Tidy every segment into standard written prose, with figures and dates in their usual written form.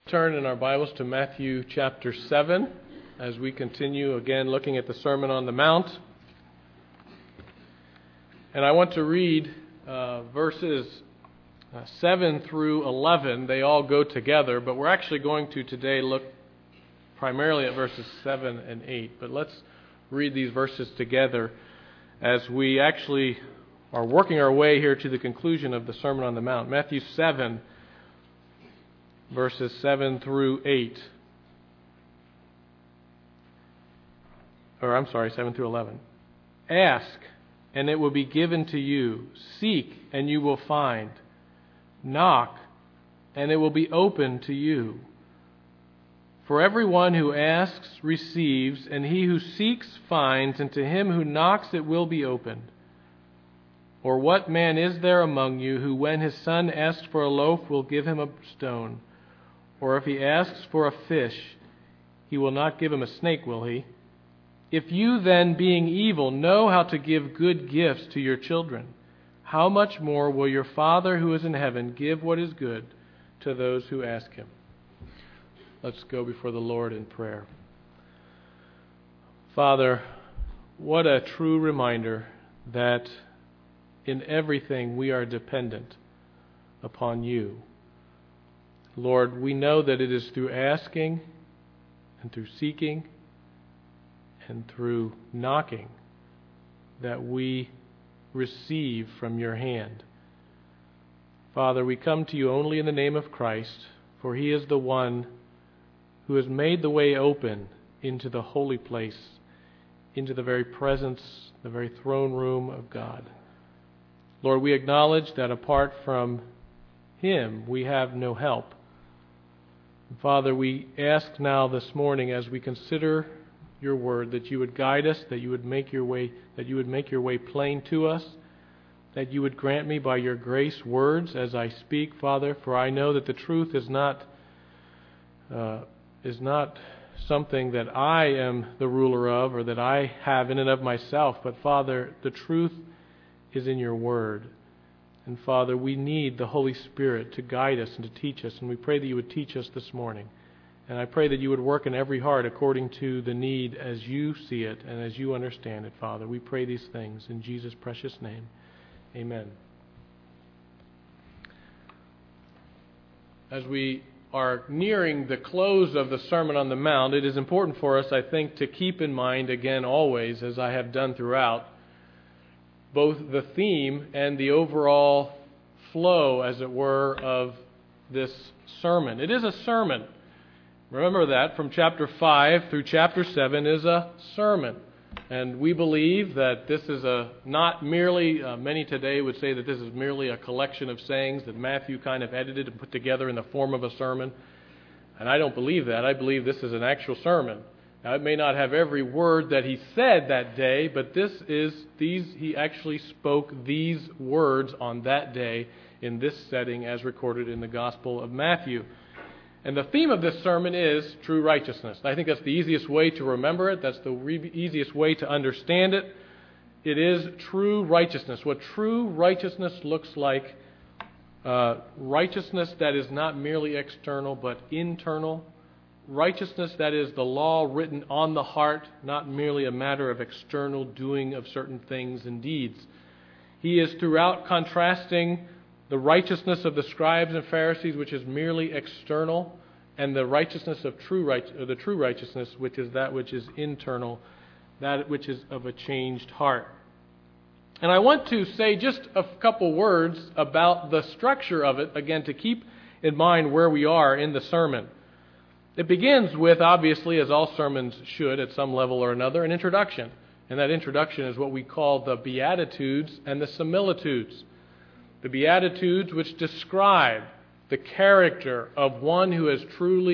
Turn in our Bibles to Matthew chapter 7 as we continue again looking at the Sermon on the Mount. And I want to read verses 7 through 11. They all go together, but we're actually going to today look primarily at verses 7 and 8. But let's read these verses together as we actually are working our way here to the conclusion of the Sermon on the Mount. Matthew 7, verses 7 through 8. 7 through 11. Ask, and it will be given to you. Seek, and you will find. Knock, and it will be opened to you. For everyone who asks receives, and he who seeks finds, and to him who knocks it will be opened. Or what man is there among you who, when his son asks for a loaf, will give him a stone? Or if he asks for a fish, he will not give him a snake, will he? If you then, being evil, know how to give good gifts to your children, how much more will your Father who is in heaven give what is good to those who ask him? Let's go before the Lord in prayer. Father, what a true reminder that in everything we are dependent upon you. Lord, we know that it is through asking and through seeking and through knocking that we receive from your hand. Father, we come to you only in the name of Christ, for he is the one who has made the way open into the holy place, into the very presence, the very throne room of God. Lord, we acknowledge that apart from him, we have no help. Father, we ask now this morning as we consider your word that you would guide us, that you would make your way plain to us, that you would grant me by your grace words as I speak, Father, for I know that the truth is not something that I am the ruler of or that I have in and of myself, but Father, the truth is in your word. And Father, we need the Holy Spirit to guide us and to teach us, and we pray that you would teach us this morning. And I pray that you would work in every heart according to the need as you see it and as you understand it, Father. We pray these things in Jesus' precious name. Amen. As we are nearing the close of the Sermon on the Mount, it is important for us, I think, to keep in mind, again, always, as I have done throughout, both the theme and the overall flow, as it were, of this sermon. It is a sermon. Remember that from chapter 5 through chapter 7 is a sermon. And we believe that this is not merely, many today would say that this is merely a collection of sayings that Matthew kind of edited and put together in the form of a sermon. And I don't believe that. I believe this is an actual sermon. Now, it may not have every word that he said that day, but he actually spoke these words on that day in this setting as recorded in the Gospel of Matthew. And the theme of this sermon is true righteousness. I think that's the easiest way to remember it. That's the easiest way to understand it. It is true righteousness. What true righteousness looks like, righteousness that is not merely external but internal. Righteousness that is the law written on the heart, not merely a matter of external doing of certain things and deeds. He is throughout contrasting the righteousness of the scribes and Pharisees, which is merely external, and the righteousness of the true righteousness, which is that which is internal, that which is of a changed heart. And I want to say just a couple words about the structure of it, again, to keep in mind where we are in the sermon. It begins with, obviously, as all sermons should at some level or another, an introduction. And that introduction is what we call the Beatitudes and the Similitudes. The Beatitudes which describe the character of one who has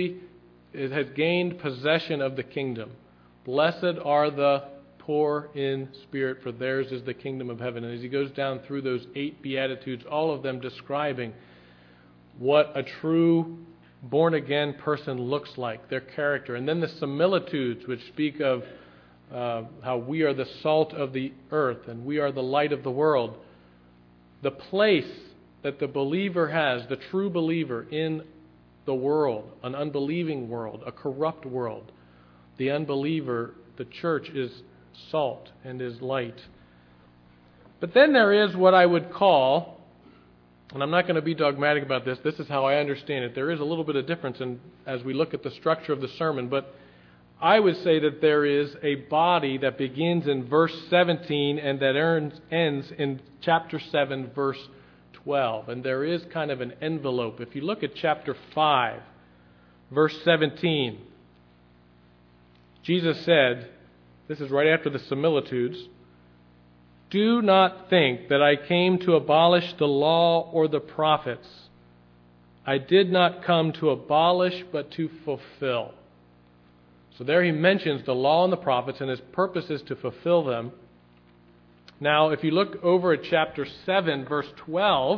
gained possession of the kingdom. Blessed are the poor in spirit, for theirs is the kingdom of heaven. And as he goes down through those 8 Beatitudes, all of them describing what a true born-again person looks like, their character. And then the Similitudes, which speak of how we are the salt of the earth and we are the light of the world. The place that the believer has, the true believer, in the world, an unbelieving world, a corrupt world. The unbeliever, the church, is salt and is light. But then there is what I would call, and I'm not going to be dogmatic about this, this is how I understand it. There is a little bit of difference as we look at the structure of the sermon, but I would say that there is a body that begins in verse 17 and that ends in chapter 7, verse 12. And there is kind of an envelope. If you look at chapter 5, verse 17, Jesus said, this is right after the similitudes, "Do not think that I came to abolish the law or the prophets. I did not come to abolish, but to fulfill." So there he mentions the law and the prophets, and his purpose is to fulfill them. Now, if you look over at chapter 7, verse 12,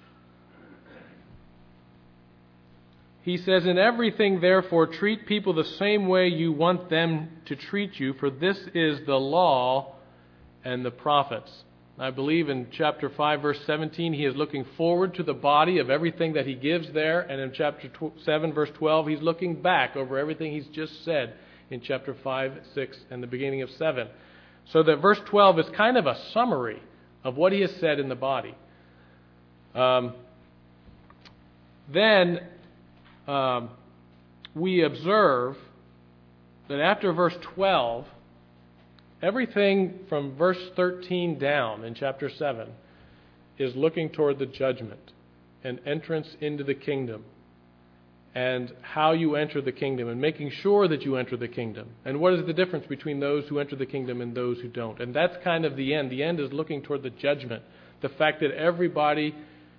he says, "In everything, therefore, treat people the same way you want them to treat you, for this is the law and the prophets." I believe in chapter 5, verse 17, he is looking forward to the body of everything that he gives there. And in chapter 7, verse 12, he's looking back over everything he's just said in chapter 5, 6, and the beginning of 7. So that verse 12 is kind of a summary of what he has said in the body. Then we observe that after verse 12, everything from verse 13 down in chapter 7 is looking toward the judgment and entrance into the kingdom and how you enter the kingdom and making sure that you enter the kingdom. And what is the difference between those who enter the kingdom and those who don't? And that's kind of the end. The end is looking toward the judgment. The fact that everybody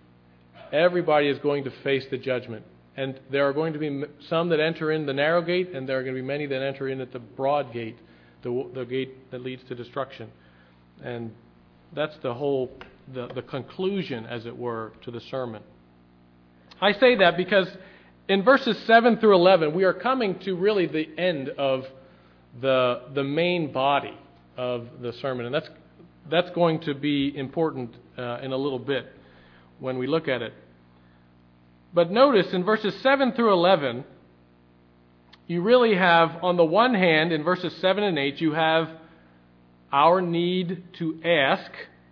is going to face the judgment. And there are going to be some that enter in the narrow gate, and there are going to be many that enter in at the broad gate, the gate that leads to destruction. And that's the conclusion, as it were, to the sermon. I say that because in verses 7 through 11, we are coming to really the end of the main body of the sermon. And that's going to be important in a little bit when we look at it. But notice in verses 7 through 11, you really have, on the one hand, in verses 7 and 8, you have our need to ask.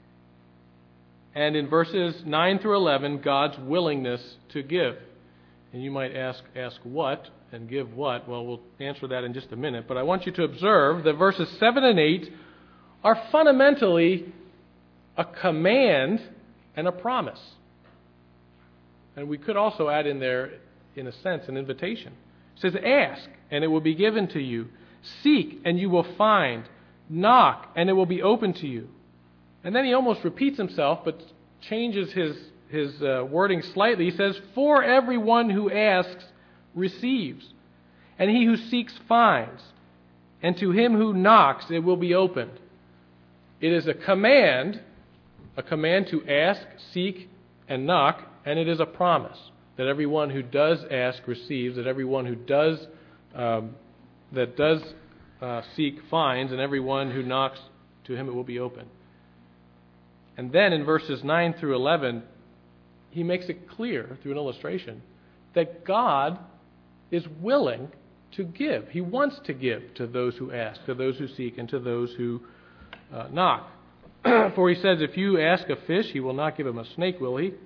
And in verses 9 through 11, God's willingness to give. And you might ask what and give what? Well, we'll answer that in just a minute. But I want you to observe that verses 7 and 8 are fundamentally a command and a promise. And we could also add in there, in a sense, an invitation. It says, "Ask, and it will be given to you. Seek, and you will find. Knock, and it will be open to you." And then he almost repeats himself, but changes his wording slightly. He says, "For everyone who asks receives, and he who seeks finds, and to him who knocks it will be opened." It is a command to ask, seek, and knock, and it is a promise that everyone who does ask receives, that everyone who does seek finds, and everyone who knocks, to him it will be open. And then in verses 9 through 11, he makes it clear through an illustration that God is willing to give. He wants to give to those who ask, to those who seek, and to those who knock. For he says, "If you ask a fish, he will not give him a snake, will he?"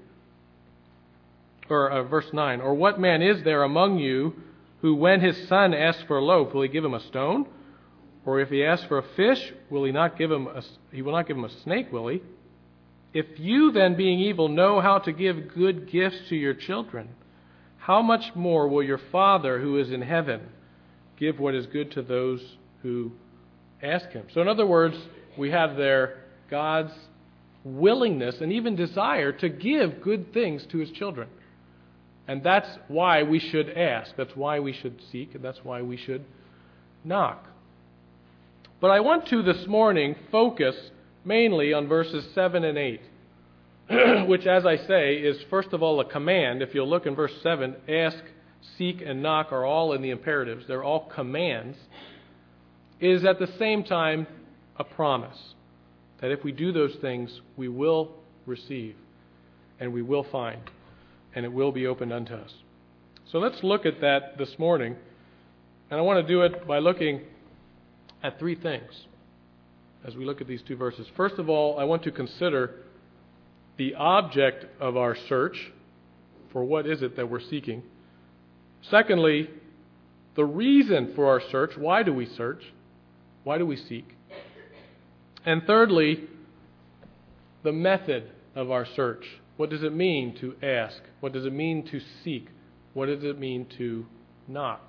Or verse 9, "Or what man is there among you who, when his son asks for a loaf, will he give him a stone? Or if he asks for a fish, will he not give him he will not give him a snake, will he? If you then, being evil, know how to give good gifts to your children, how much more will your Father who is in heaven give what is good to those who ask him?" So in other words, we have there God's willingness and even desire to give good things to his children. And that's why we should ask. That's why we should seek. And that's why we should knock. But I want to this morning focus mainly on verses 7 and 8, which, as I say, is first of all a command. If you'll look in verse 7, ask, seek, and knock are all in the imperatives. They're all commands. It is at the same time a promise that if we do those things, we will receive and we will find, and it will be opened unto us. So let's look at that this morning. And I want to do it by looking at three things as we look at these two verses. First of all, I want to consider the object of our search for what is it that we're seeking. Secondly, the reason for our search. Why do we search? Why do we seek? And thirdly, the method of our search. What does it mean to ask? What does it mean to seek? What does it mean to knock?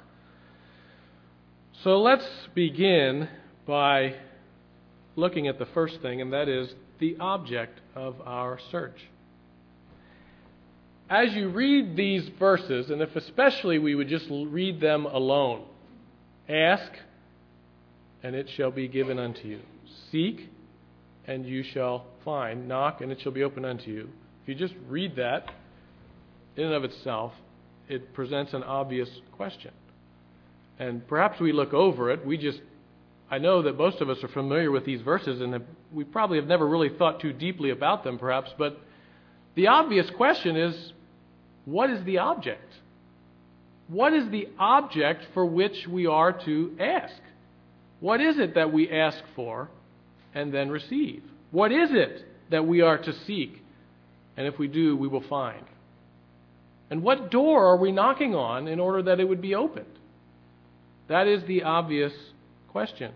So let's begin by looking at the first thing, and that is the object of our search. As you read these verses, and if especially we would just read them alone, ask, and it shall be given unto you. Seek, and you shall find. Knock, and it shall be opened unto you. If you just read that, in and of itself, it presents an obvious question. And perhaps we look over it. I know that most of us are familiar with these verses, and we probably have never really thought too deeply about them, perhaps. But the obvious question is, what is the object? What is the object for which we are to ask? What is it that we ask for and then receive? What is it that we are to seek? And if we do, we will find. And what door are we knocking on in order that it would be opened? That is the obvious question.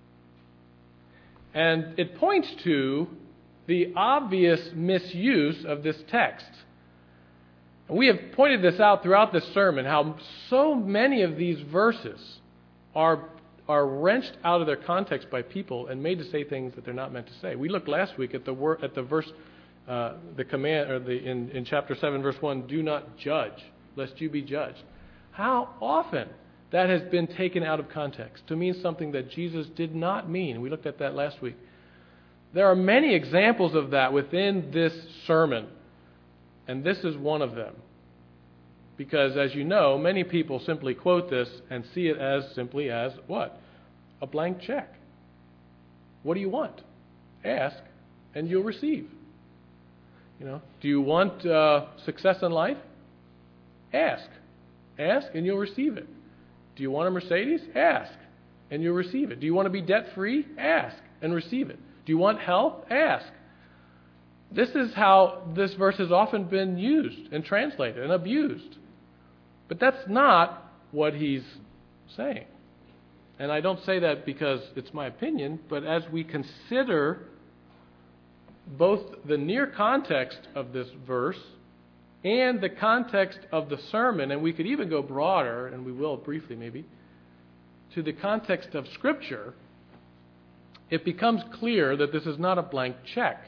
And it points to the obvious misuse of this text. And we have pointed this out throughout this sermon, how so many of these verses are wrenched out of their context by people and made to say things that they're not meant to say. We looked last week at the verse, the command, in chapter 7, verse 1, do not judge, lest you be judged. How often that has been taken out of context to mean something that Jesus did not mean. We looked at that last week. There are many examples of that within this sermon, and this is one of them. Because, as you know, many people simply quote this and see it as simply as what? A blank check. What do you want? Ask, and you'll receive. Do you want success in life? Ask. Ask, and you'll receive it. Do you want a Mercedes? Ask, and you'll receive it. Do you want to be debt-free? Ask, and receive it. Do you want health? Ask. This is how this verse has often been used and translated and abused. But that's not what he's saying. And I don't say that because it's my opinion, but as we consider both the near context of this verse and the context of the sermon, and we could even go broader, and we will briefly maybe, to the context of Scripture, it becomes clear that this is not a blank check.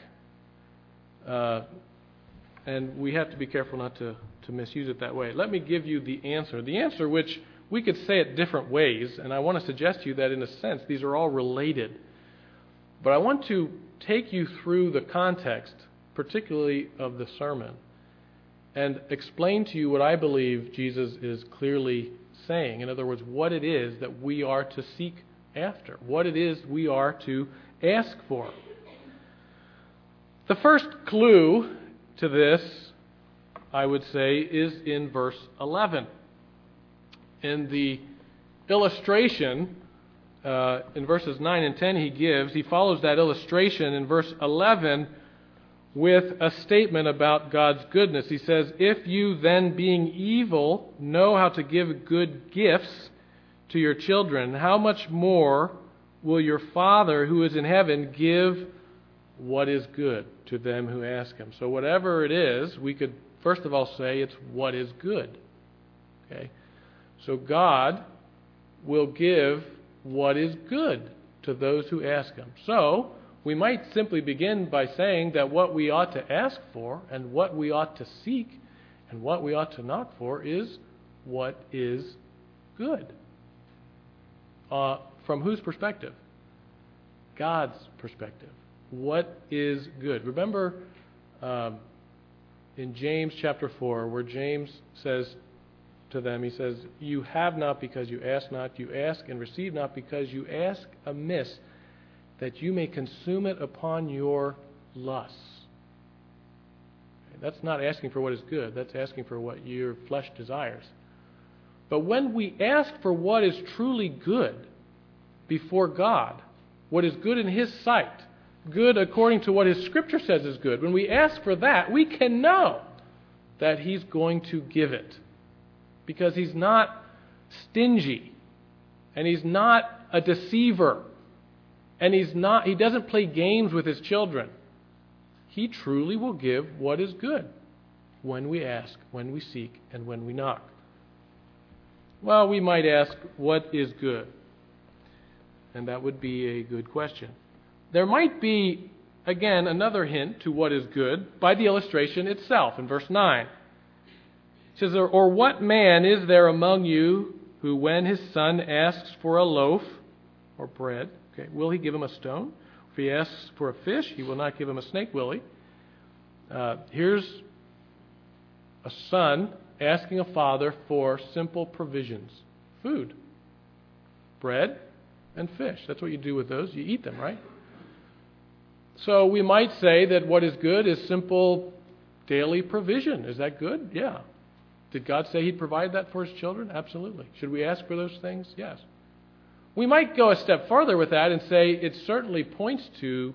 And we have to be careful not to misuse it that way. Let me give you the answer. The answer which we could say it different ways, and I want to suggest to you that in a sense these are all related. But I want to take you through the context, particularly of the sermon, and explain to you what I believe Jesus is clearly saying. In other words, what it is that we are to seek after, what it is we are to ask for. The first clue to this, I would say, is in verse 11. In the illustration, in verses 9 and 10 he follows that illustration in verse 11 with a statement about God's goodness. He says, if you then, being evil, know how to give good gifts to your children, how much more will your Father who is in heaven give what is good to them who ask Him? So whatever it is, we could first of all say it's what is good. Okay? So God will give what is good to those who ask Him. So we might simply begin by saying that what we ought to ask for and what we ought to seek and what we ought to knock for is what is good. From whose perspective? God's perspective. What is good? Remember in James chapter 4 where James says to them, he says, you have not because you ask not, you ask and receive not because you ask amiss, that you may consume it upon your lusts. That's not asking for what is good. That's asking for what your flesh desires. But when we ask for what is truly good before God, what is good in His sight, good according to what His Scripture says is good, when we ask for that, we can know that He's going to give it. Because He's not stingy, and He's not a deceiver, and He doesn't play games with His children. He truly will give what is good when we ask, when we seek, and when we knock. Well, we might ask, what is good? And that would be a good question. There might be, again, another hint to what is good by the illustration itself in verse 9. It says, or what man is there among you who, when his son asks for a loaf or bread, will he give him a stone? If he asks for a fish, he will not give him a snake, will he? Here's a son asking a father for simple provisions. Food, bread, and fish. That's what you do with those. You eat them, right? So we might say that what is good is simple daily provision. Is that good? Yeah. Did God say He'd provide that for His children? Absolutely. Should we ask for those things? Yes. We might go a step further with that and say it certainly points to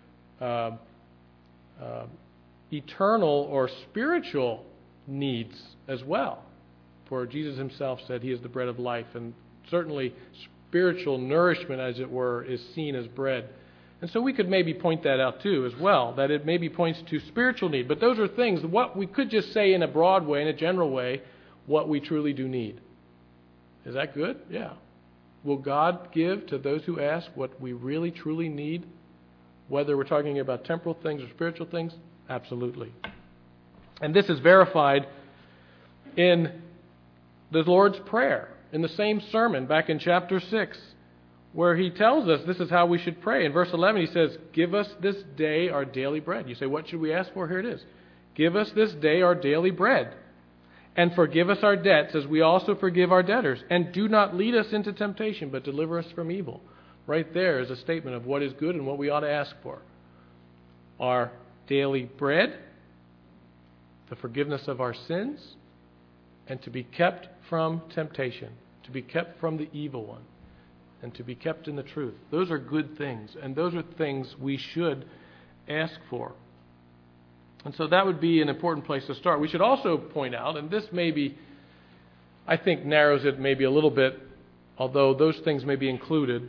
eternal or spiritual needs as well. For Jesus Himself said He is the bread of life, and certainly spiritual nourishment, as it were, is seen as bread. And so we could maybe point that out too as well, that it maybe points to spiritual need. But those are things, what we could just say in a broad way, in a general way, what we truly do need. Is that good? Yeah. Will God give to those who ask what we really truly need? Whether we're talking about temporal things or spiritual things? Absolutely. And this is verified in the Lord's Prayer, in the same sermon back in chapter 6, where He tells us this is how we should pray. In verse 11 He says, give us this day our daily bread. You say, what should we ask for? Here it is. Give us this day our daily bread. And forgive us our debts as we also forgive our debtors. And do not lead us into temptation, but deliver us from evil. Right there is a statement of what is good and what we ought to ask for. Our daily bread, the forgiveness of our sins, and to be kept from temptation, to be kept from the evil one, and to be kept in the truth. Those are good things, and those are things we should ask for. And so that would be an important place to start. We should also point out, and this maybe, I think, narrows it maybe a little bit, although those things may be included.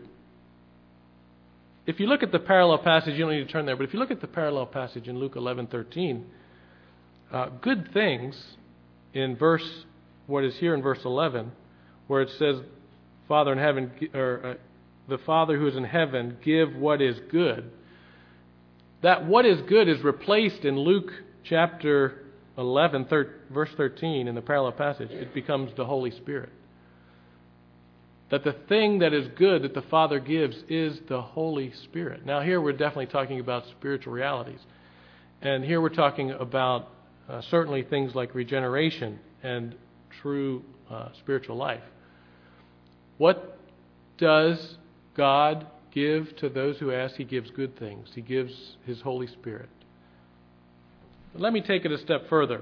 If you look at the parallel passage, you don't need to turn there, but if you look at the parallel passage in Luke 11:13, good things in what is here in verse 11, where it says, Father in heaven, or the Father who is in heaven, give what is good. That what is good is replaced in Luke chapter 11, verse 13 in the parallel passage. It becomes the Holy Spirit. That the thing that is good that the Father gives is the Holy Spirit. Now here we're definitely talking about spiritual realities. And here we're talking about certainly things like regeneration and true spiritual life. What does God give to those who ask? He gives good things. He gives His Holy Spirit. But let me take it a step further.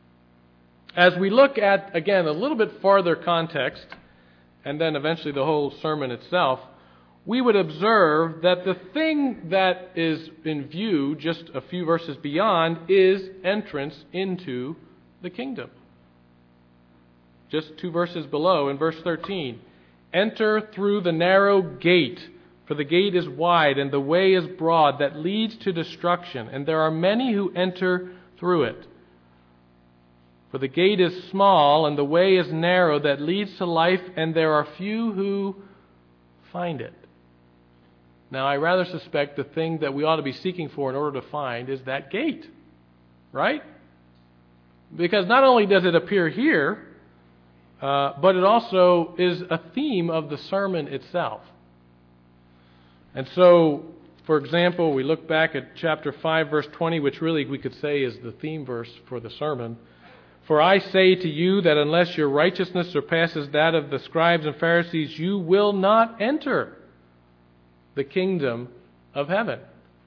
As we look at, again, a little bit farther context, and then eventually the whole sermon itself, we would observe that the thing that is in view just a few verses beyond is entrance into the kingdom. Just 2 verses below, in verse 13, enter through the narrow gate, for the gate is wide and the way is broad that leads to destruction, and there are many who enter through it. For the gate is small and the way is narrow that leads to life, and there are few who find it. Now, I rather suspect the thing that we ought to be seeking for in order to find is that gate, right? Because not only does it appear here, but it also is a theme of the sermon itself. And so, for example, we look back at chapter 5, verse 20, which really we could say is the theme verse for the sermon. For I say to you that unless your righteousness surpasses that of the scribes and Pharisees, you will not enter the kingdom of heaven.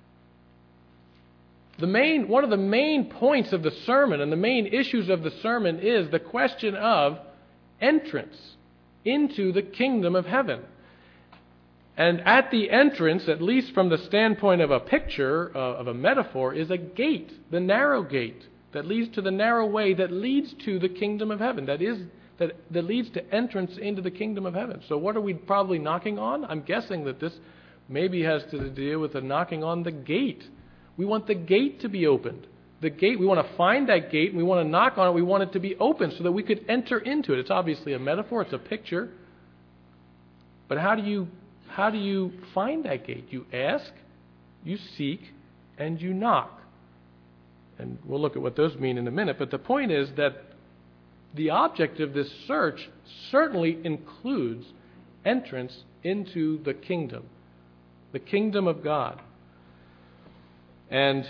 One of the main points of the sermon and the main issues of the sermon is the question of entrance into the kingdom of heaven. And at the entrance, at least from the standpoint of a picture, of a metaphor, is a gate, the narrow gate that leads to the narrow way that leads to the kingdom of heaven. That leads to entrance into the kingdom of heaven. So what are we probably knocking on? I'm guessing that this maybe has to deal with the knocking on the gate. We want the gate to be opened. The gate, we want to find that gate, and we want to knock on it. We want it to be open so that we could enter into it. It's obviously a metaphor. It's a picture. But how do you find that gate? You ask, you seek, and you knock. And we'll look at what those mean in a minute. But the point is that the object of this search certainly includes entrance into the kingdom of God. And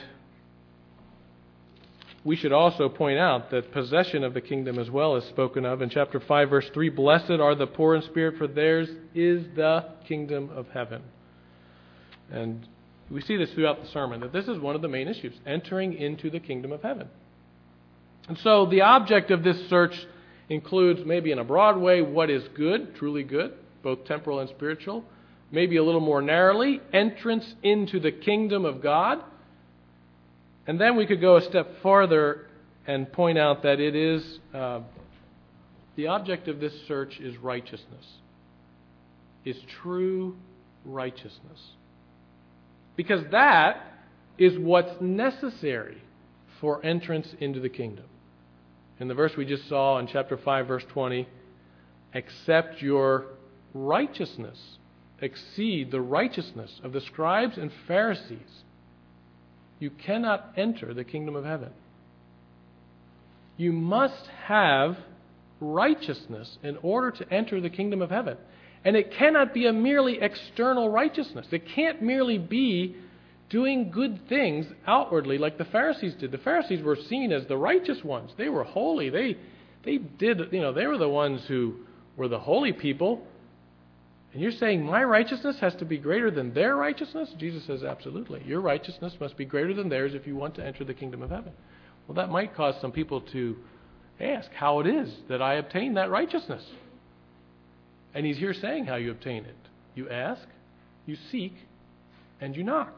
we should also point out that possession of the kingdom as well is spoken of in chapter 5, verse 3. Blessed are the poor in spirit, for theirs is the kingdom of heaven. And we see this throughout the sermon, that this is one of the main issues, entering into the kingdom of heaven. And so the object of this search includes, maybe in a broad way, what is good, truly good, both temporal and spiritual. Maybe a little more narrowly, entrance into the kingdom of God. And then we could go a step farther and point out that it is, the object of this search is righteousness, is true righteousness. Because that is what's necessary for entrance into the kingdom. In the verse we just saw in chapter 5, verse 20, except your righteousness exceed the righteousness of the scribes and Pharisees, you cannot enter the kingdom of heaven. You must have righteousness in order to enter the kingdom of heaven. And it cannot be a merely external righteousness. It can't merely be doing good things outwardly like the Pharisees did. The Pharisees were seen as the righteous ones. They were holy. They were the ones who were the holy people. And you're saying my righteousness has to be greater than their righteousness? Jesus says, absolutely. Your righteousness must be greater than theirs if you want to enter the kingdom of heaven. Well, that might cause some people to ask how it is that I obtain that righteousness. And he's here saying how you obtain it. You ask, you seek, and you knock.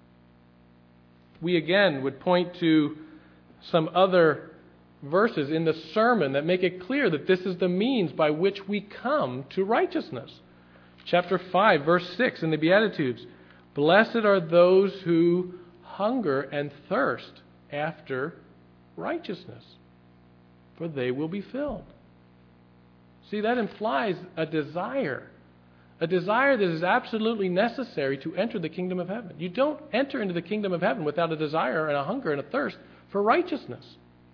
We again would point to some other verses in the sermon that make it clear that this is the means by which we come to righteousness. Chapter 5, verse 6 in the Beatitudes. Blessed are those who hunger and thirst after righteousness, for they will be filled. See, that implies a desire that is absolutely necessary to enter the kingdom of heaven. You don't enter into the kingdom of heaven without a desire and a hunger and a thirst for righteousness.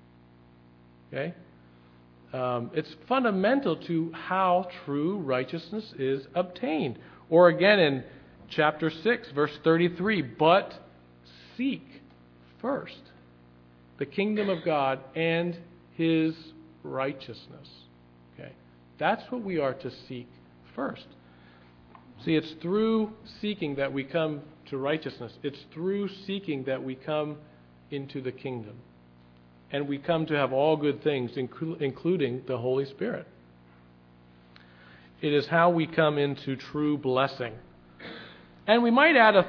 Okay? It's fundamental to how true righteousness is obtained. Or again in chapter 6, verse 33, but seek first the kingdom of God and His righteousness. Okay? That's what we are to seek first. See, it's through seeking that we come to righteousness. It's through seeking that we come into the kingdom. And we come to have all good things, including the Holy Spirit. It is how we come into true blessing. And we might add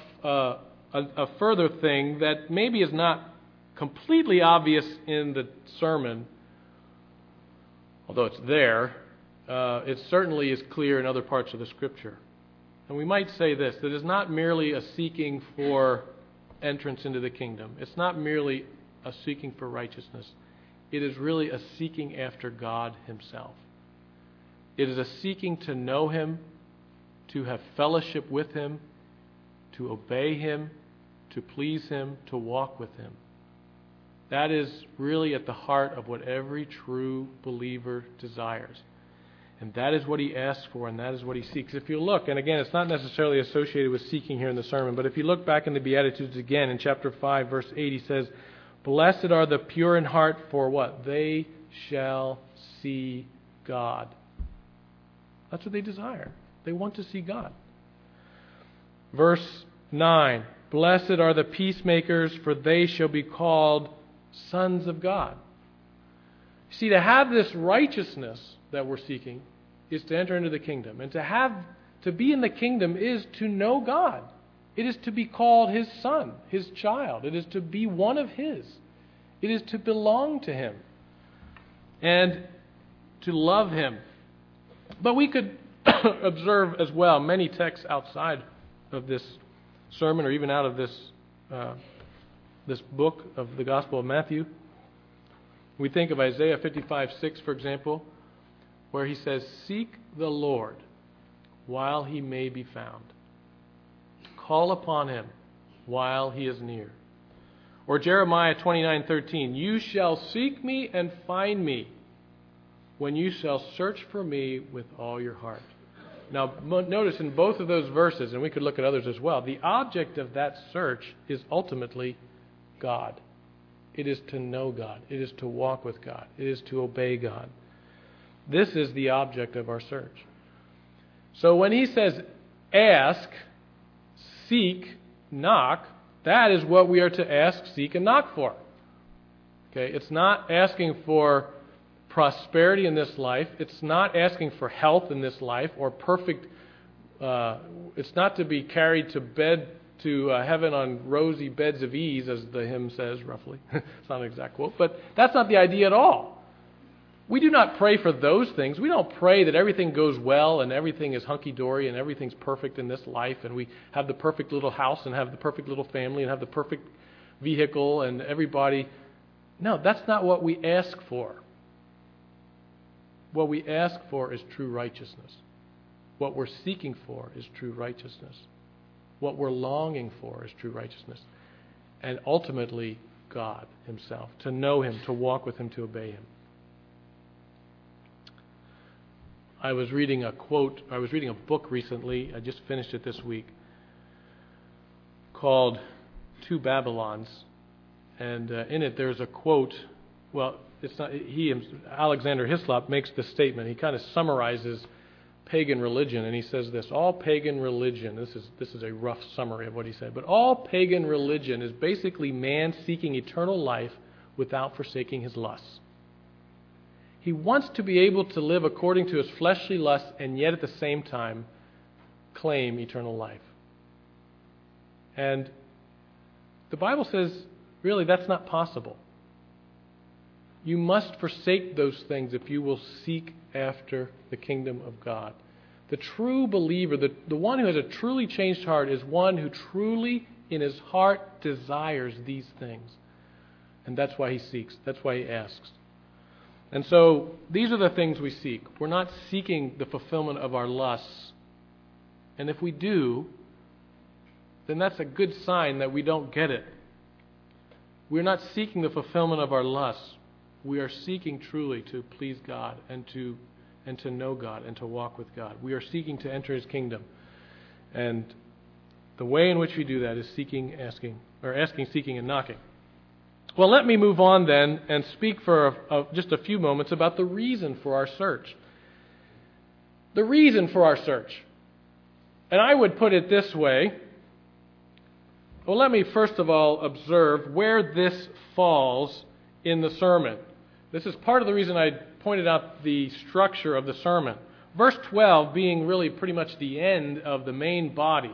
a further thing that maybe is not completely obvious in the sermon, although it's there. It certainly is clear in other parts of the Scripture. And we might say this, that it's not merely a seeking for entrance into the kingdom. It's not merely a seeking for righteousness. It is really a seeking after God Himself. It is a seeking to know Him, to have fellowship with Him, to obey Him, to please Him, to walk with Him. That is really at the heart of what every true believer desires. And that is what he asks for, and that is what he seeks. If you look, and again, it's not necessarily associated with seeking here in the sermon, but if you look back in the Beatitudes again, in chapter 5, verse 8, he says, blessed are the pure in heart, for what? They shall see God. That's what they desire. They want to see God. Verse 9, blessed are the peacemakers, for they shall be called sons of God. See, to have this righteousness that we're seeking is to enter into the kingdom. And to be in the kingdom is to know God. It is to be called His son, His child. It is to be one of His. It is to belong to Him and to love Him. But we could observe as well many texts outside of this sermon, or even out of this book of the Gospel of Matthew. We think of Isaiah 55:6, for example, where he says, "Seek the Lord while He may be found. Call upon Him while He is near." Or Jeremiah 29:13, "You shall seek me and find me when you shall search for me with all your heart." Now, notice in both of those verses, and we could look at others as well, the object of that search is ultimately God. It is to know God. It is to walk with God. It is to obey God. This is the object of our search. So when he says, ask, seek, knock, that is what we are to ask, seek, and knock for. Okay, it's not asking for prosperity in this life. It's not asking for health in this life or perfect. It's not to be carried to bed to heaven on rosy beds of ease, as the hymn says, roughly. It's not an exact quote, but that's not the idea at all. We do not pray for those things. We don't pray that everything goes well and everything is hunky-dory and everything's perfect in this life and we have the perfect little house and have the perfect little family and have the perfect vehicle and everybody. No, that's not what we ask for. What we ask for is true righteousness. What we're seeking for is true righteousness. What we're longing for is true righteousness. And ultimately, God Himself. To know Him, to walk with Him, to obey Him. I was reading a book recently, I just finished it this week, called Two Babylons. And in it there's a quote, well, it's not Alexander Hislop makes the statement. He kind of summarizes pagan religion, and he says this: all pagan religion, this is a rough summary of what he said, but all pagan religion is basically man seeking eternal life without forsaking his lusts. He wants to be able to live according to his fleshly lusts and yet at the same time claim eternal life. And the Bible says, really, that's not possible. You must forsake those things if you will seek after the kingdom of God. The true believer, the one who has a truly changed heart, is one who truly in his heart desires these things. And that's why he seeks. That's why he asks. And so these are the things we seek. We're not seeking the fulfillment of our lusts. And if we do, then that's a good sign that we don't get it. We're not seeking the fulfillment of our lusts. We are seeking truly to please God and to know God and to walk with God. We are seeking to enter His kingdom. And the way in which we do that is asking, seeking, and knocking. Well, let me move on then and speak for just a few moments about the reason for our search. The reason for our search. And I would put it this way. Well, let me first of all observe where this falls in the sermon. This is part of the reason I pointed out the structure of the sermon. Verse 12 being really pretty much the end of the main body.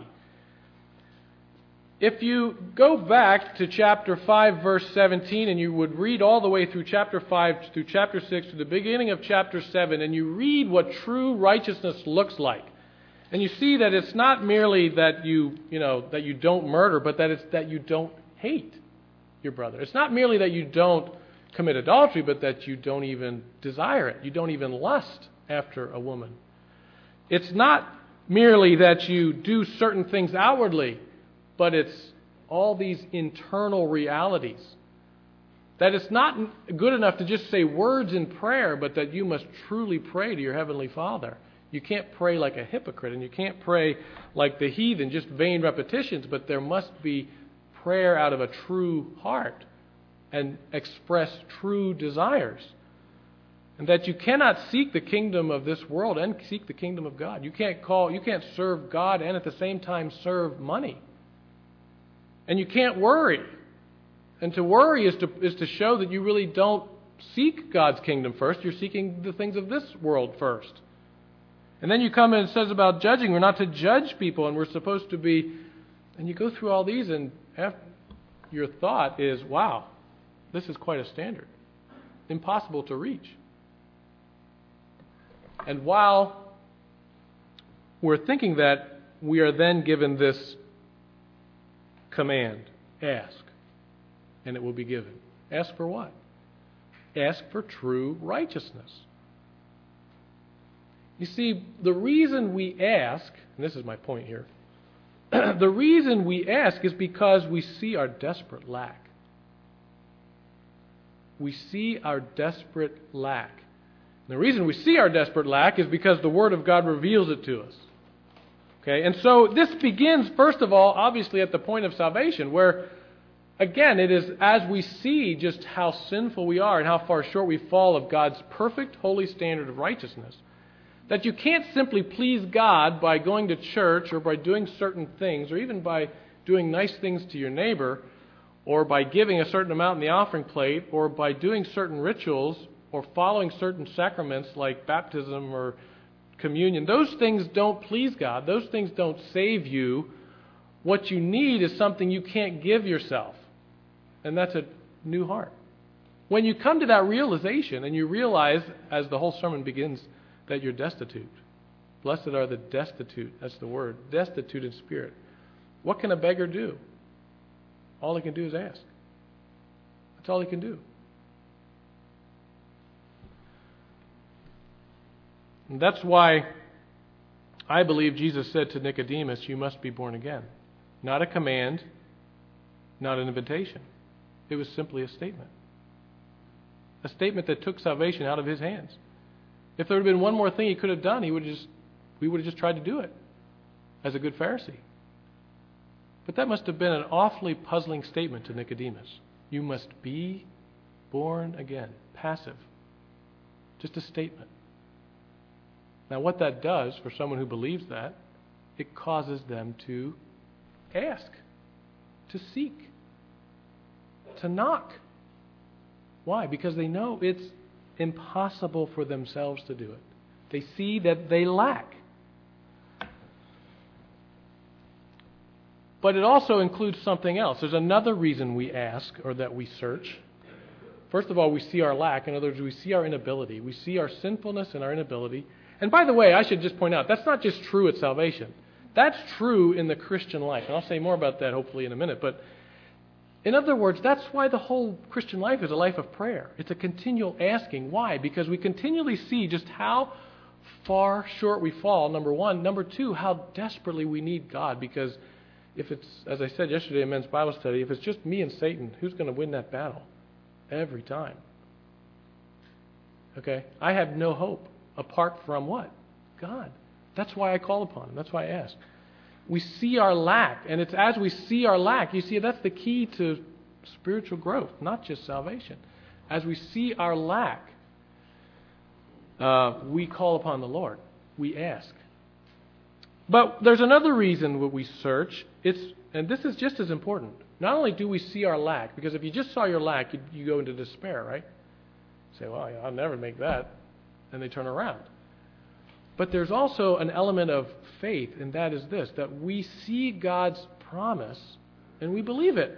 If you go back to chapter 5, verse 17, and you would read all the way through chapter 5 through chapter 6 to the beginning of chapter 7, and you read what true righteousness looks like, and you see that it's not merely that you don't murder, but that it's that you don't hate your brother. It's not merely that you don't commit adultery, but that you don't even desire it. You don't even lust after a woman. It's not merely that you do certain things outwardly, but it's all these internal realities. That it's not good enough to just say words in prayer, but that you must truly pray to your Heavenly Father. You can't pray like a hypocrite, and you can't pray like the heathen, just vain repetitions, but there must be prayer out of a true heart and express true desires. And that you cannot seek the kingdom of this world and seek the kingdom of God. You can't serve God and at the same time serve money. And you can't worry. And to worry is to show that you really don't seek God's kingdom first, you're seeking the things of this world first. And then you come and it says about judging, we're not to judge people, and we're supposed to be, and you go through all these, and your thought is, wow, this is quite a standard. Impossible to reach. And while we're thinking that, we are then given this command, ask, and it will be given. Ask for what? Ask for true righteousness. You see, the reason we ask, and this is my point here, the reason we ask is because we see our desperate lack. We see our desperate lack. And the reason we see our desperate lack is because the Word of God reveals it to us. Okay, and so this begins, first of all, obviously at the point of salvation, where, again, it is as we see just how sinful we are and how far short we fall of God's perfect, holy standard of righteousness, that you can't simply please God by going to church or by doing certain things or even by doing nice things to your neighbor or by giving a certain amount in the offering plate or by doing certain rituals or following certain sacraments like baptism or communion. Those things don't please God. Those things don't save you. What you need is something you can't give yourself, and that's a new heart. When you come to that realization and you realize, as the whole sermon begins, that you're destitute. Blessed are the destitute, that's the word, destitute in spirit. What can a beggar do? All he can do is ask. That's all he can do. And that's why I believe Jesus said to Nicodemus, you must be born again. Not a command, not an invitation. It was simply a statement. A statement that took salvation out of his hands. If there had been one more thing he could have done, we would have just tried to do it as a good Pharisee. But that must have been an awfully puzzling statement to Nicodemus. You must be born again. Passive. Just a statement. Now what that does for someone who believes that, it causes them to ask, to seek, to knock. Why? Because they know it's impossible for themselves to do it. They see that they lack. But it also includes something else. There's another reason we ask or that we search. First of all, we see our lack. In other words, we see our inability. We see our sinfulness and our inability. And by the way, I should just point out, that's not just true at salvation. That's true in the Christian life. And I'll say more about that hopefully in a minute. But in other words, that's why the whole Christian life is a life of prayer. It's a continual asking. Why? Because we continually see just how far short we fall, number one. Number two, how desperately we need God. Because if it's, as I said yesterday in men's Bible study, if it's just me and Satan, who's going to win that battle? Every time. Okay? I have no hope apart from what? God. That's why I call upon Him. That's why I ask. We see our lack, and it's as we see our lack, you see, that's the key to spiritual growth, not just salvation. As we see our lack, we call upon the Lord. We ask. But there's another reason that we search. And this is just as important. Not only do we see our lack, because if you just saw your lack, you go into despair, right? You say, well, I'll never make that. And they turn around. But there's also an element of faith, and that is this, that we see God's promise and we believe it.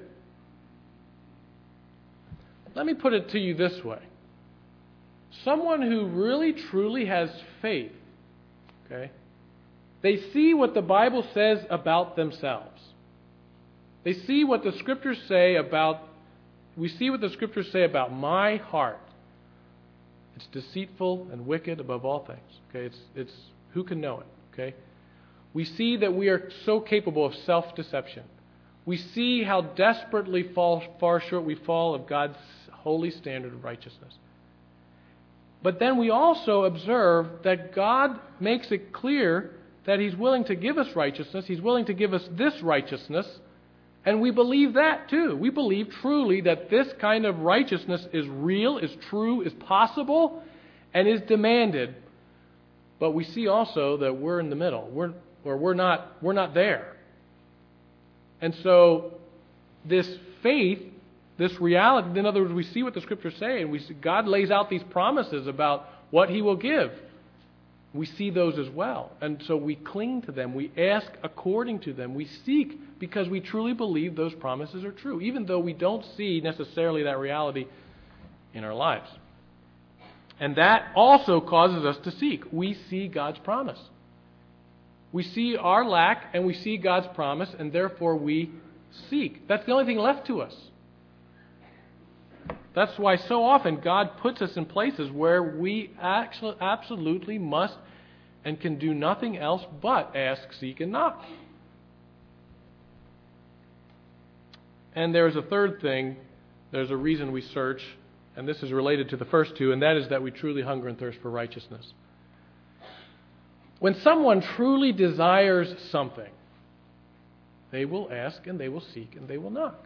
Let me put it to you this way. Someone who really truly has faith, okay, they see what the Bible says about themselves. They see what the Scriptures say about, we see what the Scriptures say about my heart. It's deceitful and wicked above all things. Okay, it's who can know it? Okay, we see that we are so capable of self-deception. We see how desperately far short we fall of God's holy standard of righteousness. But then we also observe that God makes it clear that He's willing to give us righteousness. He's willing to give us this righteousness. And we believe that too. We believe truly that this kind of righteousness is real, is true, is possible, and is demanded. But we see also that we're in the middle. We're not there. And so this faith this reality. In other words, we see what the Scriptures say, and we see God lays out these promises about what He will give. We see those as well. And so we cling to them. We ask according to them. We seek because we truly believe those promises are true, even though we don't see necessarily that reality in our lives. And that also causes us to seek. We see God's promise. We see our lack and we see God's promise, and therefore we seek. That's the only thing left to us. That's why so often God puts us in places where we actually absolutely must and can do nothing else but ask, seek, and knock. And there's a third thing. There's a reason we search, and this is related to the first two, and that is that we truly hunger and thirst for righteousness. When someone truly desires something, they will ask and they will seek and they will knock.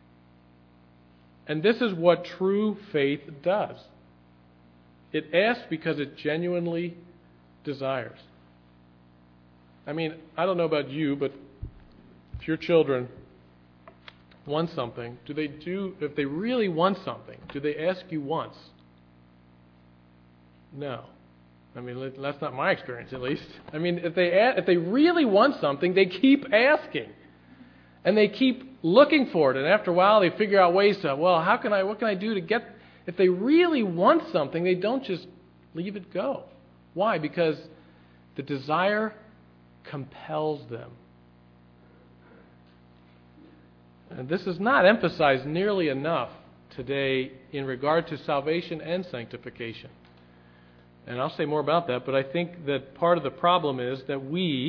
And this is what true faith does. It asks because it genuinely desires. I mean, I don't know about you, but if your children want something, if they really want something, do they ask you once? No. I mean, that's not my experience, at least. I mean, if they really want something, they keep asking. And they keep looking for it. And after a while, they figure out ways to, well, what can I do to get... If they really want something, they don't just leave it go. Why? Because the desire compels them. And this is not emphasized nearly enough today in regard to salvation and sanctification. And I'll say more about that, but I think that part of the problem is that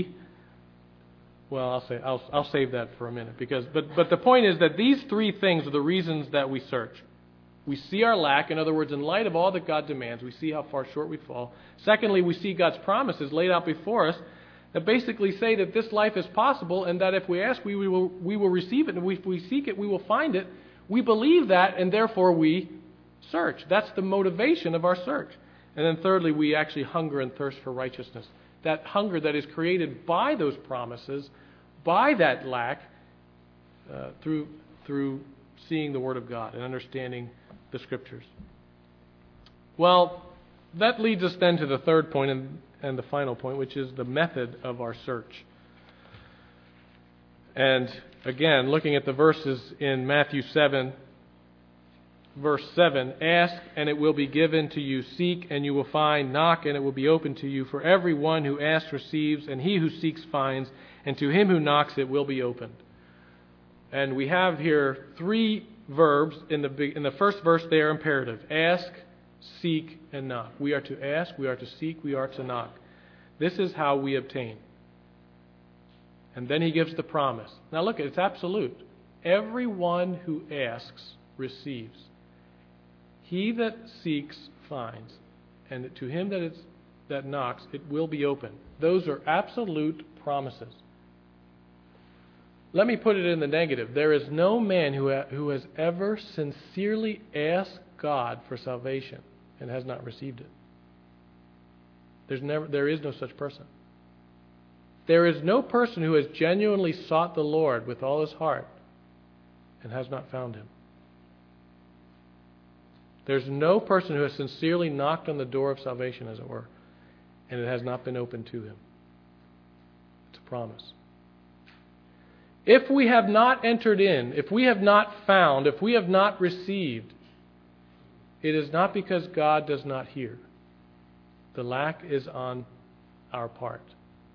I'll save that for a minute. But the point is that these three things are the reasons that we search. We see our lack. In other words, in light of all that God demands, we see how far short we fall. Secondly, we see God's promises laid out before us that basically say that this life is possible and that if we ask, we will receive it. And if we seek it, we will find it. We believe that, and therefore we search. That's the motivation of our search. And then thirdly, we actually hunger and thirst for righteousness. That hunger that is created by those promises, by that lack, through seeing the Word of God and understanding the Scriptures. Well, that leads us then to the third point and the final point, which is the method of our search. And again, looking at the verses in Matthew 7, verse 7, ask and it will be given to you, seek and you will find, knock and it will be opened to you. For everyone who asks receives, and he who seeks finds, and to him who knocks it will be opened. And we have here three verbs. In the first verse they are imperative. Ask, seek, and knock. We are to ask, we are to seek, we are to knock. This is how we obtain. And then he gives the promise. Now look, it's absolute. Everyone who asks receives. He that seeks finds, and to him that knocks it will be open. Those are absolute promises. Let me put it in the negative. There is no man who has ever sincerely asked God for salvation and has not received it. There is no such person. There is no person who has genuinely sought the Lord with all his heart and has not found Him. There's no person who has sincerely knocked on the door of salvation, as it were, and it has not been opened to him. It's a promise. If we have not entered in, if we have not found, if we have not received, it is not because God does not hear. The lack is on our part.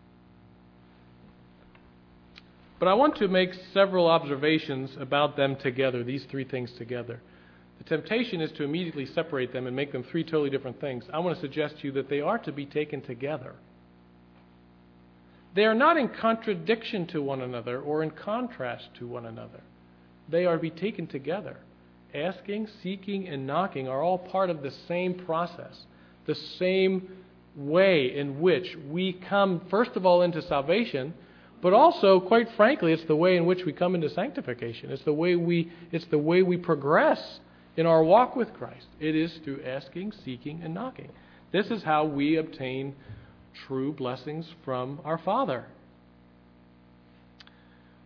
But I want to make several observations about them together, these three things together. The temptation is to immediately separate them and make them three totally different things. I want to suggest to you that they are to be taken together. They are not in contradiction to one another or in contrast to one another. They are to be taken together. Asking, seeking, and knocking are all part of the same process, the same way in which we come, first of all, into salvation, but also, quite frankly, it's the way in which we come into sanctification. It's the way we progress in our walk with Christ. It is through asking, seeking, and knocking. This is how we obtain true blessings from our Father.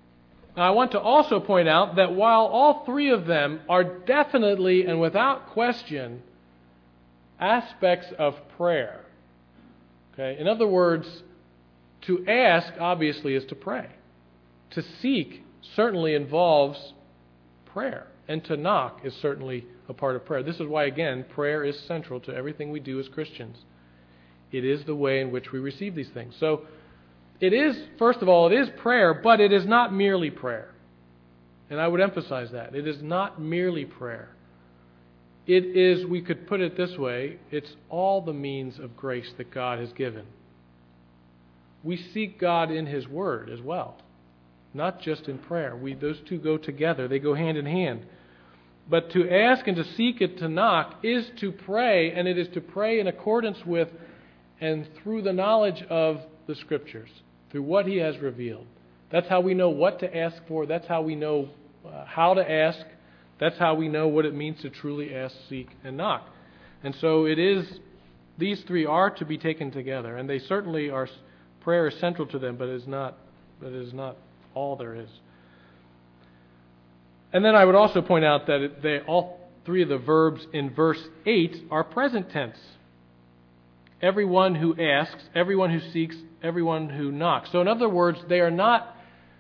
Now, I want to also point out that while all three of them are definitely and without question aspects of prayer, okay? In other words, to ask, obviously, is to pray. To seek certainly involves prayer. And to knock is certainly a part of prayer. This is why, again, prayer is central to everything we do as Christians. It is the way in which we receive these things. So, it is, first of all, it is prayer, but it is not merely prayer. And I would emphasize that. It is not merely prayer. It is, we could put it this way, it's all the means of grace that God has given. We seek God in His Word as well, not just in prayer. Those two go together. They go hand in hand. But to ask and to seek and to knock is to pray, and it is to pray in accordance with and through the knowledge of the Scriptures, through what He has revealed. That's how we know what to ask for. That's how we know how to ask. That's how we know what it means to truly ask, seek, and knock. And so it is, these three are to be taken together, and they certainly are, prayer is central to them, but it is not all there is. And then I would also point out that all three of the verbs in verse 8 are present tense. Everyone who asks, everyone who seeks, everyone who knocks. So in other words, they are not,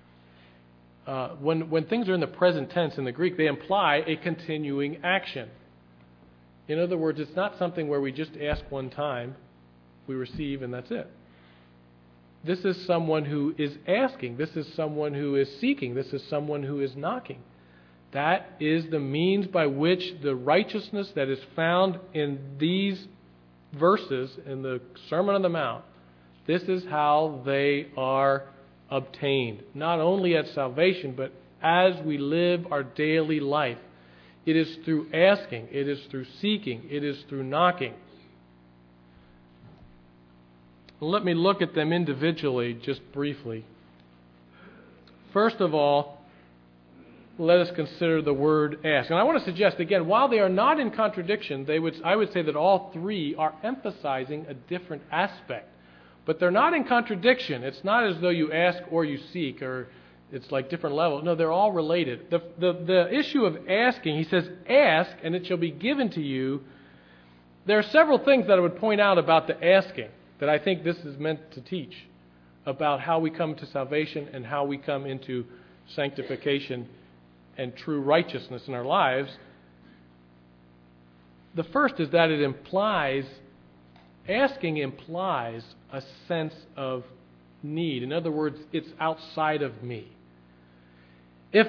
when things are in the present tense in the Greek, they imply a continuing action. In other words, it's not something where we just ask one time, we receive, and that's it. This is someone who is asking. This is someone who is seeking. This is someone who is knocking. That is the means by which the righteousness that is found in these verses in the Sermon on the Mount, this is how they are obtained. Not only at salvation, but as we live our daily life. It is through asking. It is through seeking. It is through knocking. Let me look at them individually just briefly. First of all, let us consider the word ask. And I want to suggest, again, while they are not in contradiction, I would say that all three are emphasizing a different aspect. But they're not in contradiction. It's not as though you ask or you seek, or it's like different levels. No, they're all related. The issue of asking, he says, ask and it shall be given to you. There are several things that I would point out about the asking that I think this is meant to teach about how we come to salvation and how we come into sanctification and true righteousness in our lives. The first is that asking implies a sense of need. In other words, it's outside of me. If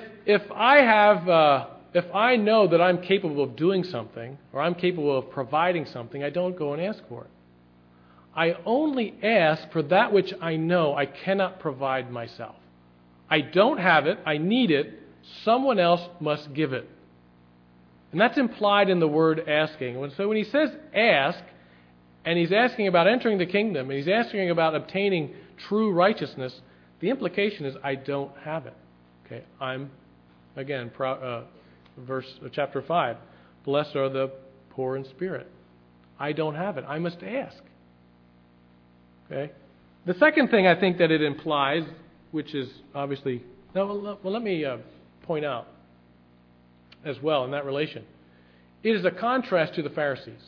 I know that I'm capable of doing something, or I'm capable of providing something, I don't go and ask for it. I only ask for that which I know I cannot provide myself. I don't have it, I need it, someone else must give it. And that's implied in the word asking. So when he says ask, and he's asking about entering the kingdom, and he's asking about obtaining true righteousness, the implication is I don't have it. Okay, I'm, again, chapter 5, blessed are the poor in spirit. I don't have it. I must ask. Okay. The second thing I think that it implies, which is obviously, let me point out as well in that relation. It is a contrast to the Pharisees.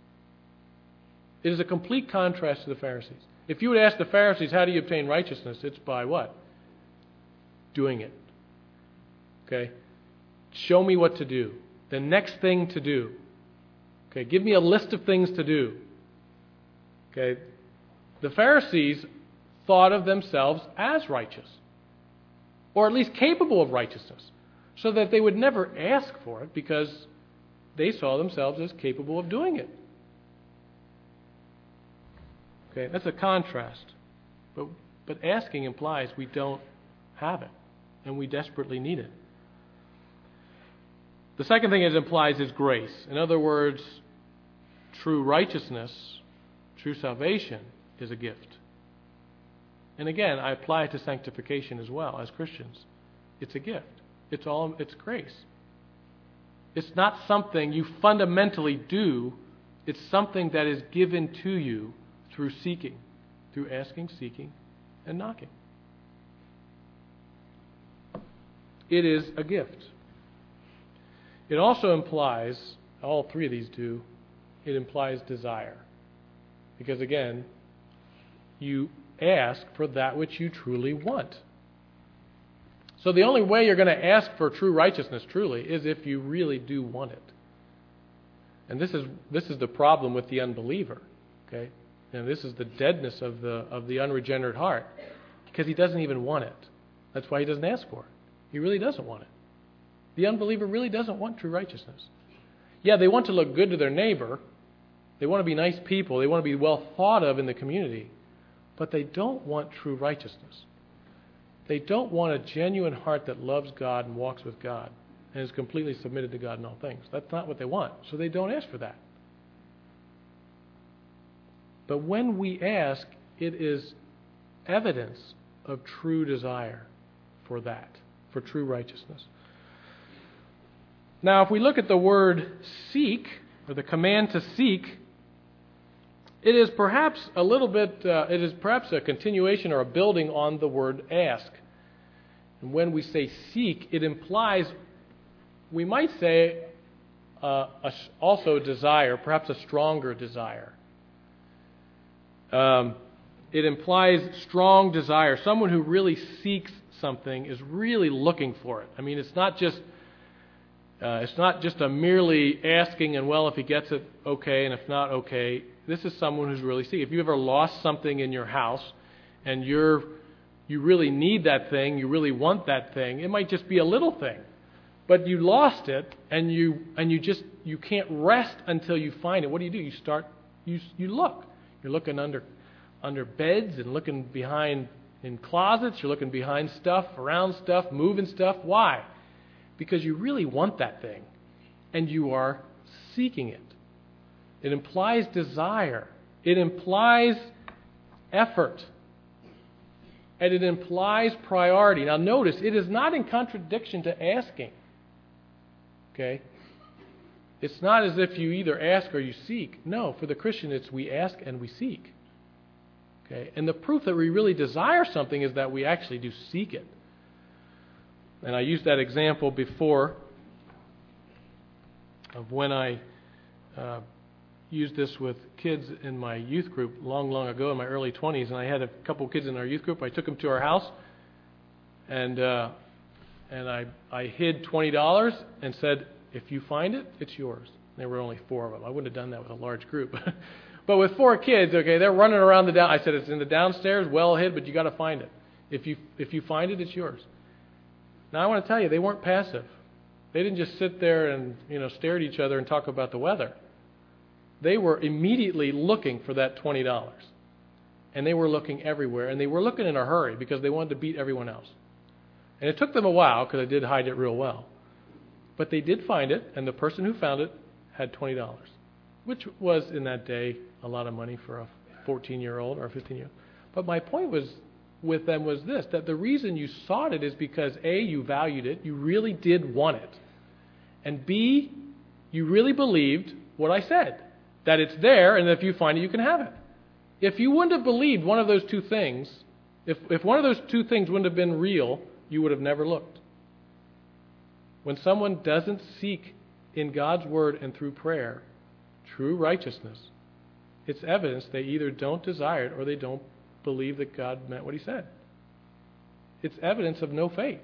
It is a complete contrast to the Pharisees. If you would ask the Pharisees, how do you obtain righteousness? It's by what? Doing it. Okay? Show me what to do. The next thing to do. Okay? Give me a list of things to do. Okay? The Pharisees thought of themselves as righteous, or at least capable of righteousness, so that they would never ask for it because they saw themselves as capable of doing it. Okay, that's a contrast. But asking implies we don't have it, and we desperately need it. The second thing it implies is grace. In other words, true righteousness, true salvation is a gift. And again, I apply it to sanctification as well as Christians. It's a gift. It's grace. It's not something you fundamentally do. It's something that is given to you through seeking, through asking, seeking, and knocking. it is a gift. It also implies, all three of these do, it implies desire. Because again, you ask for that which you truly want. So the only way you're going to ask for true righteousness truly is if you really do want it. And this is the problem with the unbeliever. Okay? And this is the deadness of the unregenerate heart. Because he doesn't even want it. That's why he doesn't ask for it. He really doesn't want it. The unbeliever really doesn't want true righteousness. Yeah, they want to look good to their neighbor. They want to be nice people. They want to be well thought of in the community. But they don't want true righteousness. They don't want a genuine heart that loves God and walks with God and is completely submitted to God in all things. That's not what they want. So they don't ask for that. But when we ask, it is evidence of true desire for that, for true righteousness. Now, if we look at the word seek, or the command to seek, it is perhaps a continuation or a building on the word ask. And when we say seek, it implies, we might say, also desire, perhaps a stronger desire. It implies strong desire. Someone who really seeks something is really looking for it. I mean, it's not just a merely asking and, well, if he gets it, okay, and if not, okay. This is someone who's really seeking. If you ever lost something in your house and you really need that thing, you really want that thing, it might just be a little thing. But you lost it and you can't rest until you find it. What do? You look. You're looking under beds and looking behind in closets. You're looking behind stuff, around stuff, moving stuff. Why? Because you really want that thing, and you are seeking it. It implies desire. It implies effort. And it implies priority. Now notice, it is not in contradiction to asking. Okay? It's not as if you either ask or you seek. No, for the Christian, it's we ask and we seek. Okay? And the proof that we really desire something is that we actually do seek it. And I used that example before of when I used this with kids in my youth group long ago in my early 20s. And I had a couple of kids in our youth group. I took them to our house, and I hid $20 and said, if you find it, it's yours. There were only 4 of them. I wouldn't have done that with a large group. But with 4 kids, okay, they're running around I said, it's in the downstairs, well hid, but you got to find it. If you find it, it's yours. Now, I want to tell you, they weren't passive. They didn't just sit there and stare at each other and talk about the weather. They were immediately looking for that $20. And they were looking everywhere. And they were looking in a hurry because they wanted to beat everyone else. And it took them a while because I did hide it real well. But they did find it, and the person who found it had $20, which was, in that day, a lot of money for a 14-year-old or a 15-year-old. But my point with them was this, that the reason you sought it is because A, you valued it, you really did want it, and B, you really believed what I said, that it's there, and if you find it, you can have it. If you wouldn't have believed one of those two things, if one of those two things wouldn't have been real, you would have never looked. When someone doesn't seek in God's Word and through prayer true righteousness, it's evidence they either don't desire it or they don't believe that God meant what He said. It's evidence of no faith.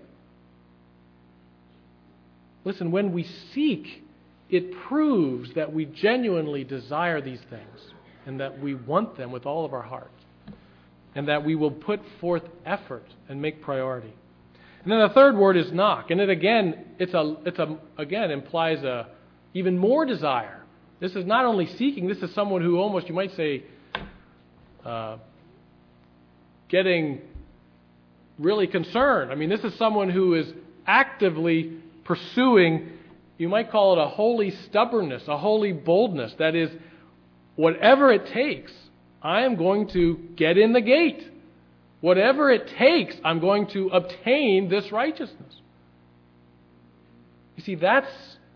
Listen, when we seek, it proves that we genuinely desire these things and that we want them with all of our heart and that we will put forth effort and make priority. And then the third word is knock, and it again implies a even more desire. This is not only seeking. This is someone who almost, you might say, getting really concerned. I mean, this is someone who is actively pursuing, you might call it a holy stubbornness, a holy boldness. That is, whatever it takes, I am going to get in the gate. Whatever it takes, I'm going to obtain this righteousness. You see, that's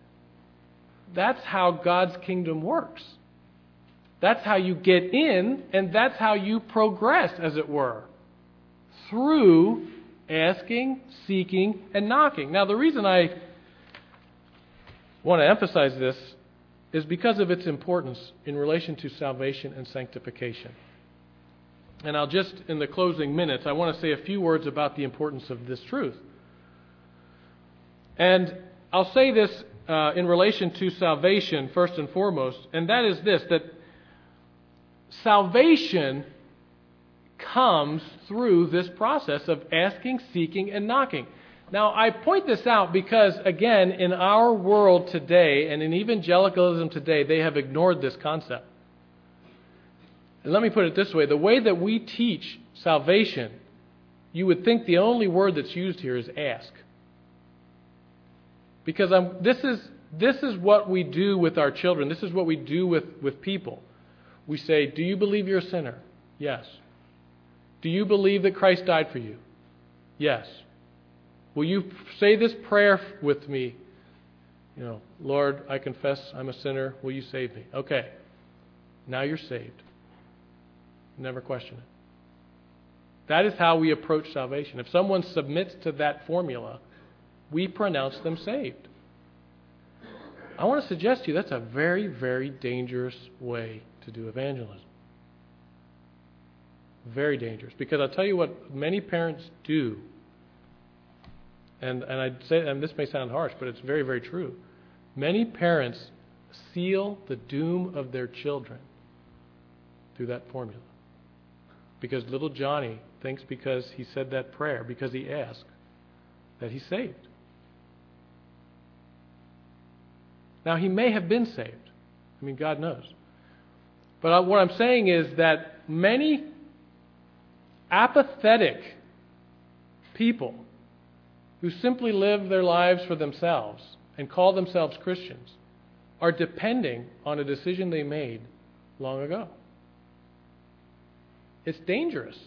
how God's kingdom works. That's how you get in, and that's how you progress, as it were, through asking, seeking, and knocking. Now, the reason I want to emphasize this is because of its importance in relation to salvation and sanctification. And I'll just, in the closing minutes, I want to say a few words about the importance of this truth. And I'll say this in relation to salvation, first and foremost, and that is this, that salvation comes through this process of asking, seeking, and knocking. Now, I point this out because, again, in our world today, and in evangelicalism today, they have ignored this concept. And let me put it this way. The way that we teach salvation, you would think the only word that's used here is ask. Because this is what we do with our children. This is what we do with people. We say, do you believe you're a sinner? Yes. Do you believe that Christ died for you? Yes. Will you say this prayer with me? Lord, I confess I'm a sinner. Will you save me? Okay. Now you're saved. Never question it. That is how we approach salvation. If someone submits to that formula, we pronounce them saved. I want to suggest to you that's a very, very dangerous way to do evangelism. Very dangerous. Because I'll tell you what many parents do, and I'd say, and this may sound harsh, but it's very, very true. Many parents seal the doom of their children through that formula. Because little Johnny thinks because he said that prayer, because he asked, that he's saved. Now, he may have been saved. I mean, God knows. But what I'm saying is that many apathetic people who simply live their lives for themselves and call themselves Christians are depending on a decision they made long ago. It's dangerous.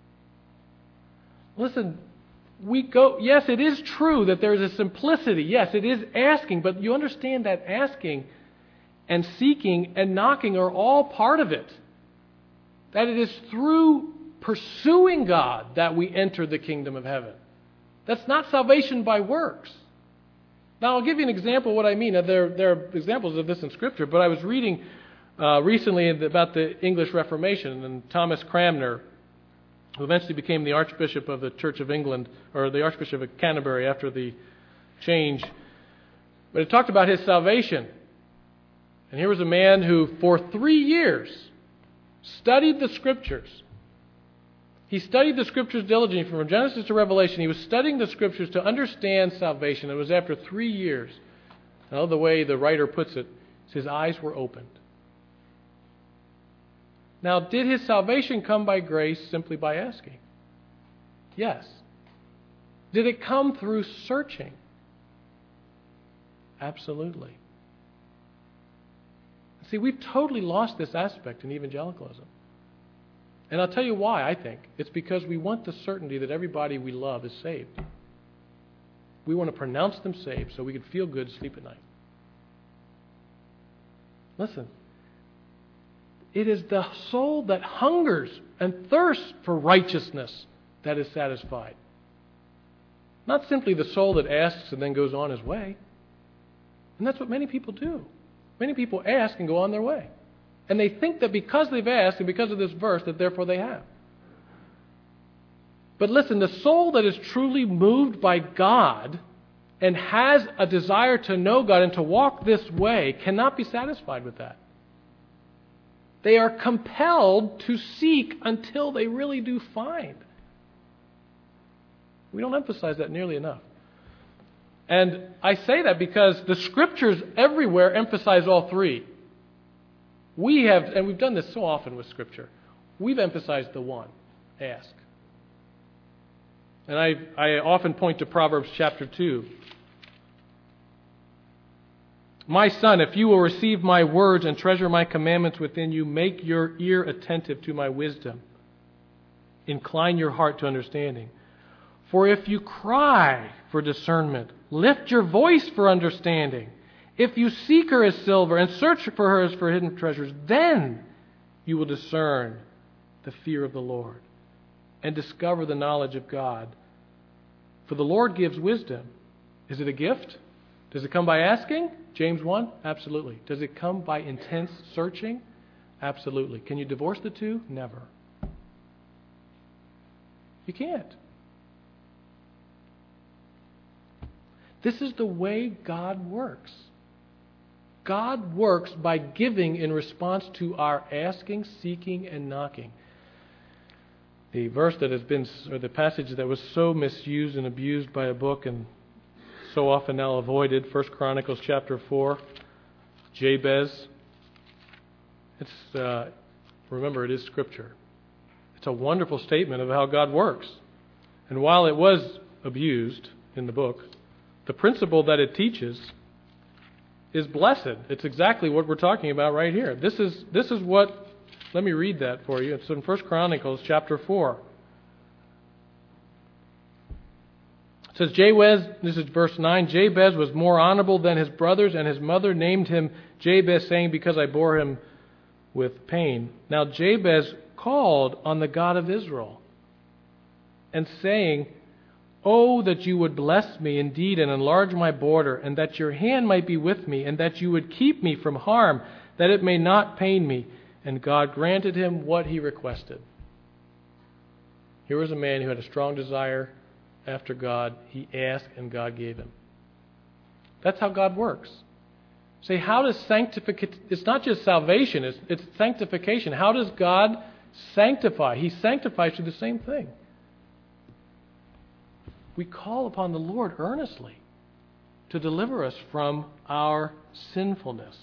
Listen, yes, it is true that there is a simplicity. Yes, it is asking, but you understand that asking and seeking and knocking are all part of it. That it is through pursuing God that we enter the kingdom of heaven. That's not salvation by works. Now, I'll give you an example of what I mean. There are examples of this in Scripture, but I was reading recently about the English Reformation, and Thomas Cranmer, who eventually became the Archbishop of the Church of England, or the Archbishop of Canterbury after the change. But it talked about his salvation. And here was a man who, for 3 years, studied the Scriptures. He studied the Scriptures diligently from Genesis to Revelation. He was studying the Scriptures to understand salvation. It was after 3 years. I love the way the writer puts it. His eyes were opened. Now, did his salvation come by grace simply by asking? Yes. Did it come through searching? Absolutely. See, we've totally lost this aspect in evangelicalism. And I'll tell you why, I think. It's because we want the certainty that everybody we love is saved. We want to pronounce them saved so we can feel good, sleep at night. Listen. It is the soul that hungers and thirsts for righteousness that is satisfied. Not simply the soul that asks and then goes on his way. And that's what many people do. Many people ask and go on their way. And they think that because they've asked and because of this verse, that therefore they have. But listen, the soul that is truly moved by God and has a desire to know God and to walk this way cannot be satisfied with that. They are compelled to seek until they really do find. We don't emphasize that nearly enough. And I say that because the Scriptures everywhere emphasize all three. We have, and we've done this so often with Scripture, we've emphasized the one, ask. And I often point to Proverbs chapter 2. My son, if you will receive my words and treasure my commandments within you, make your ear attentive to my wisdom. Incline your heart to understanding. For if you cry for discernment, lift your voice for understanding. If you seek her as silver and search for her as for hidden treasures, then you will discern the fear of the Lord and discover the knowledge of God. For the Lord gives wisdom. Is it a gift? Does it come by asking? James 1? Absolutely. Does it come by intense searching? Absolutely. Can you divorce the two? Never. You can't. This is the way God works. God works by giving in response to our asking, seeking, and knocking. The verse that has been, or the passage that was so misused and abused by a book and so often now avoided, 1 Chronicles chapter 4, Jabez. Remember, it is Scripture. It's a wonderful statement of how God works. And while it was abused in the book, the principle that it teaches is blessed. It's exactly what we're talking about right here. This is what, let me read that for you. It's in 1 Chronicles chapter 4. It says, Jabez, this is verse 9, Jabez was more honorable than his brothers, and his mother named him Jabez, saying, because I bore him with pain. Now Jabez called on the God of Israel, and saying, Oh, that you would bless me indeed and enlarge my border, and that your hand might be with me, and that you would keep me from harm, that it may not pain me. And God granted him what he requested. Here was a man who had a strong desire after God. He asked, and God gave him. That's how God works. Say, how does sanctification, it's not just salvation, it's sanctification. How does God sanctify? He sanctifies through the same thing. We call upon the Lord earnestly to deliver us from our sinfulness.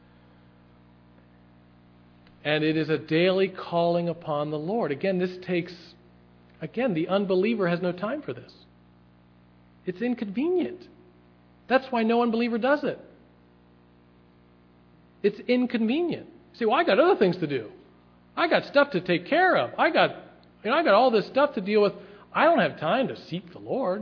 And it is a daily calling upon the Lord. Again, the unbeliever has no time for this. It's inconvenient. That's why no unbeliever does it. It's inconvenient. You say, well, I got other things to do. I got stuff to take care of. I got all this stuff to deal with. I don't have time to seek the Lord.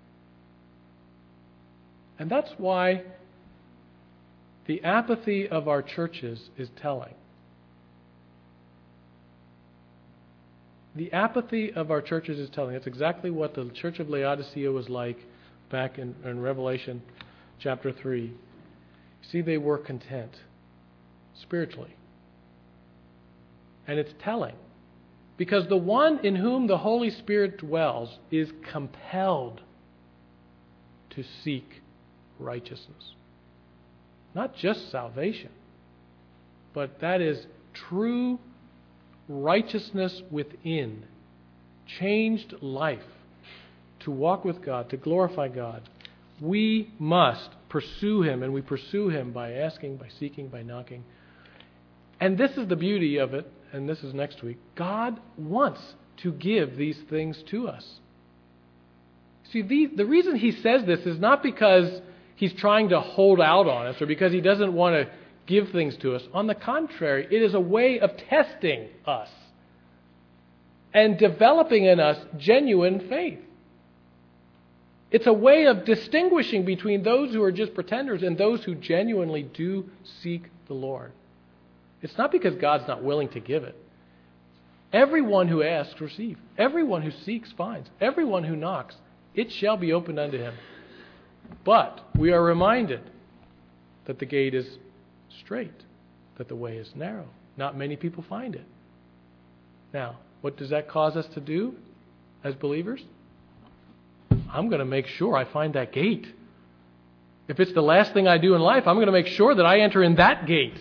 And that's why the apathy of our churches is telling. The apathy of our churches is telling. That's exactly what the church of Laodicea was like back in Revelation chapter 3. See, they were content spiritually. And it's telling. Because the one in whom the Holy Spirit dwells is compelled to seek righteousness. Not just salvation, but that is true righteousness within, changed life, to walk with God, to glorify God. We must pursue Him, and we pursue Him by asking, by seeking, by knocking. And this is the beauty of it, and this is next week. God wants to give these things to us. See, the reason He says this is not because He's trying to hold out on us or because He doesn't want to give things to us. On the contrary, it is a way of testing us and developing in us genuine faith. It's a way of distinguishing between those who are just pretenders and those who genuinely do seek the Lord. It's not because God's not willing to give it. Everyone who asks, receives. Everyone who seeks, finds. Everyone who knocks, it shall be opened unto him. But we are reminded that the gate is straight, that the way is narrow. Not many people find it. Now, what does that cause us to do as believers? I'm going to make sure I find that gate. If it's the last thing I do in life, I'm going to make sure that I enter in that gate.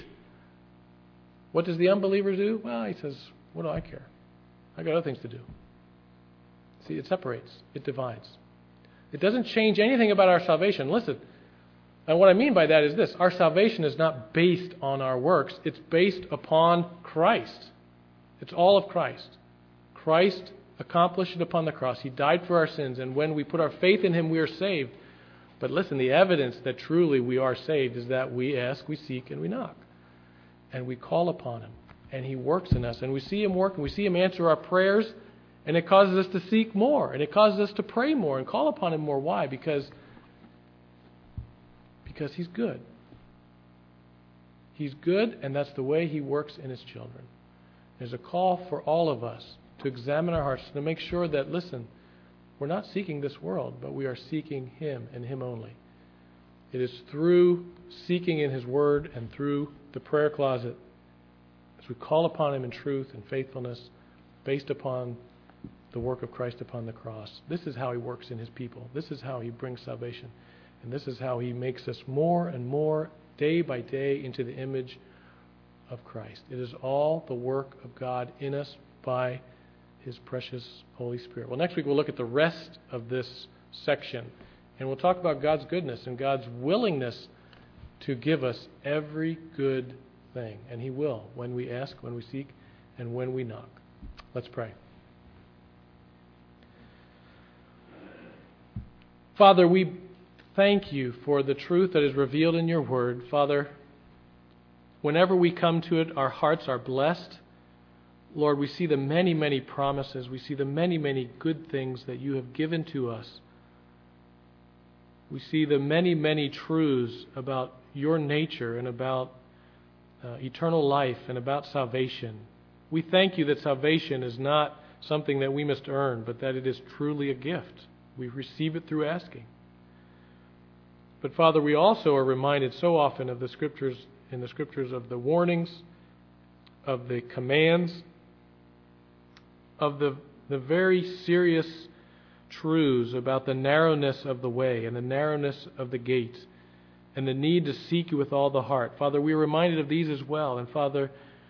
What does the unbeliever do? Well, he says, what do I care? I got other things to do. See, it separates. It divides. It doesn't change anything about our salvation. Listen, and what I mean by that is this. Our salvation is not based on our works. It's based upon Christ. It's all of Christ. Christ accomplished it upon the cross. He died for our sins, and when we put our faith in Him, we are saved. But listen, the evidence that truly we are saved is that we ask, we seek, and we knock. And we call upon Him. And He works in us. And we see Him work, and we see Him answer our prayers. And it causes us to seek more. And it causes us to pray more and call upon Him more. Why? Because He's good. He's good, and that's the way He works in His children. There's a call for all of us to examine our hearts, to make sure that, listen, We're not seeking this world, but we are seeking Him and Him only. It is through seeking in His Word and through the prayer closet, as we call upon Him in truth and faithfulness, based upon the work of Christ upon the cross. This is how He works in His people. This is how He brings salvation. And this is how He makes us more and more, day by day, into the image of Christ. It is all the work of God in us by His precious Holy Spirit. Well, next week we'll look at the rest of this section. And we'll talk about God's goodness and God's willingness to give us every good thing. And He will, when we ask, when we seek, and when we knock. Let's pray. Father, we thank You for the truth that is revealed in Your Word. Father, whenever we come to it, our hearts are blessed. Lord, we see the many, many promises. We see the many, many good things that You have given to us. We see the many, many truths about Your nature and about eternal life and about salvation. We thank You that salvation is not something that we must earn, but that it is truly a gift. We receive it through asking. But Father, we also are reminded so often of the Scriptures, in the Scriptures, of the warnings, of the commands, of the very serious truths about the narrowness of the way and the narrowness of the gate and the need to seek You with all the heart. Father, we are reminded of these as well. And Father,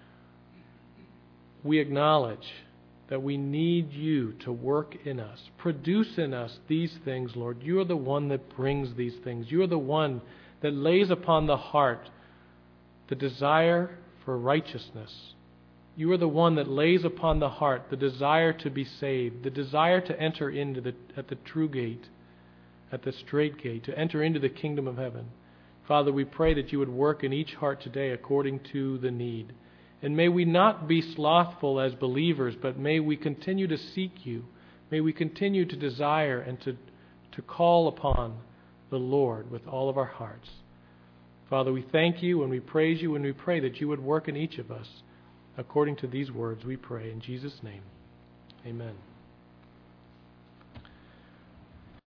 we acknowledge that we need You to work in us. Produce in us these things, Lord. You are the one that brings these things. You are the one that lays upon the heart the desire for righteousness. You are the one that lays upon the heart the desire to be saved, the desire to enter at the true gate, at the straight gate, to enter into the kingdom of heaven. Father, we pray that You would work in each heart today according to the need. And may we not be slothful as believers, but may we continue to seek You. May we continue to desire and to call upon the Lord with all of our hearts. Father, we thank You and we praise You and we pray that You would work in each of us. According to these words we pray in Jesus' name. Amen.